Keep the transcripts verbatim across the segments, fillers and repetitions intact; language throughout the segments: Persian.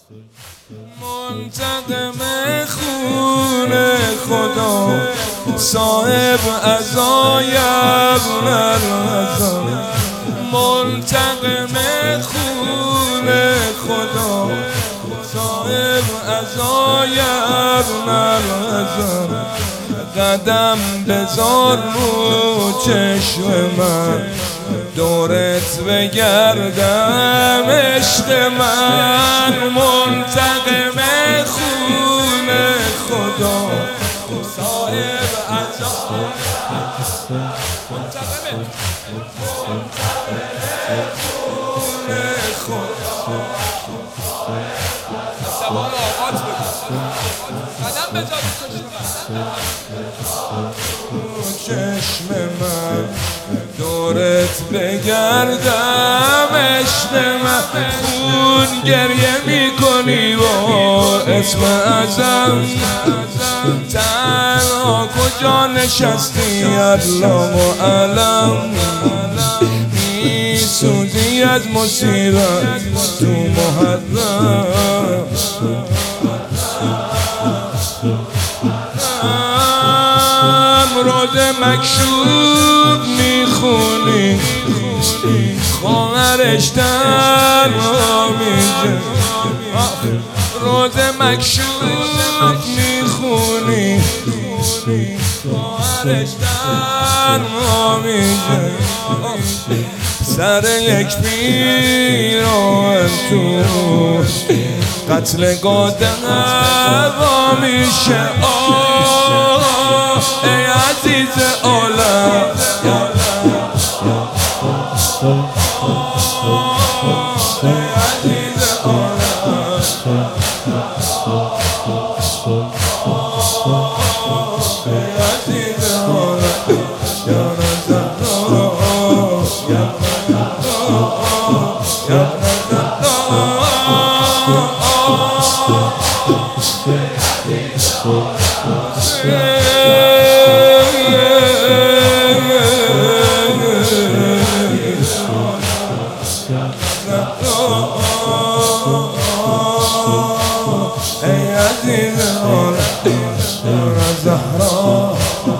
منتقم خون خدا صاحب عزای ابن العزا، منتقم خون خدا صاحب عزای ابن العزا. قدم بذار رو چشم من، دورت بگردم عشق من. منتقم خون خدا صاحب عزا، منتقم خون خدا. سوال آغاز بکن، قدم بذار چشم من، دورت بگردم عشق من. خون گریه میکنی با اسم اعظم، تنها کجا نشستی الله معلم. میسوزی از مصیبت تو محرم، روز مکشوف میخونی خواهرش در میشه. روز مکشوف میخونی خواهرش در میشه. سر یک پیراهن تو قتل گاده‌وا میشه. ای عزیز عالم، ای عزیز عالم، ای عزیز عالم. یا نزهرا، یا ای عزیز عالم زهرا.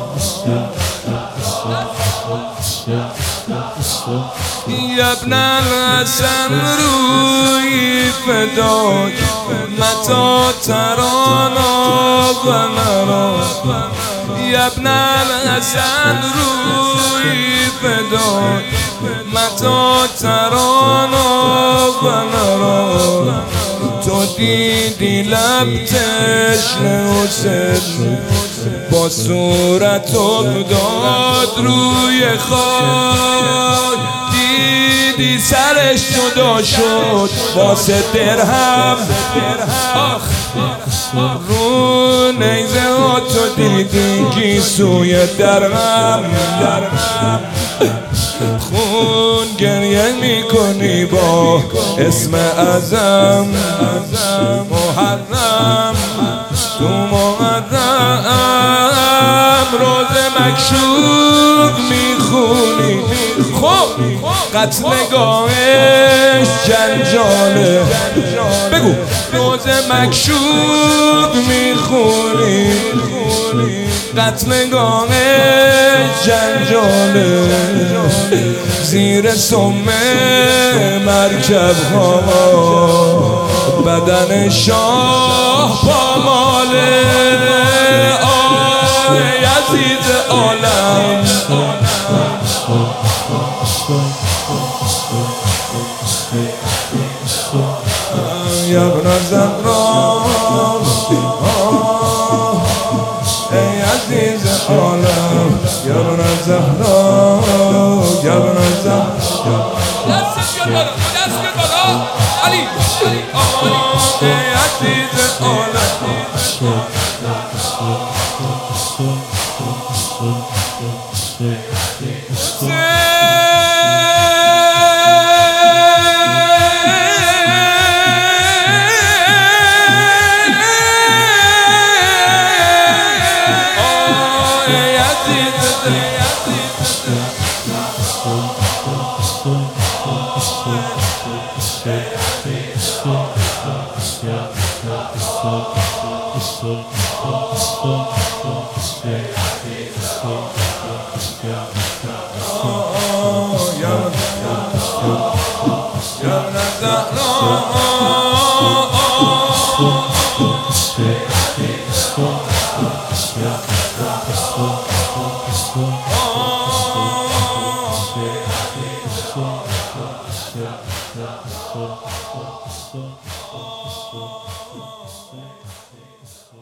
یا ابن الحسن روی فداک متا ترانا و نرا. یا ابن الحسن روی فداک متا ترانا و نرا. تو دیدی لب تشنه حسین با صورت افتاد روی خاک. دیدی سرش جدا شد واسه درهم، رو نیزه ها تو دیدی گیسوی درهم. خون گریه میکنی با اسم اعظم، محرم تو محرم. روز مکشوف میخونی خب قتلگاهش جنجاله. بگو روز مکشوف میخونی قتلگاهش جنجاله. زیر سم مرکب ها بدن شاه پاماله. آه عزیز عالم، یا ابن زهرا، ای عزیز عالم یا ابن زهرا، یا ابن زهرا. دست بیار بالا، دست بیار بالا علی. ای عزیز عالم، Oh,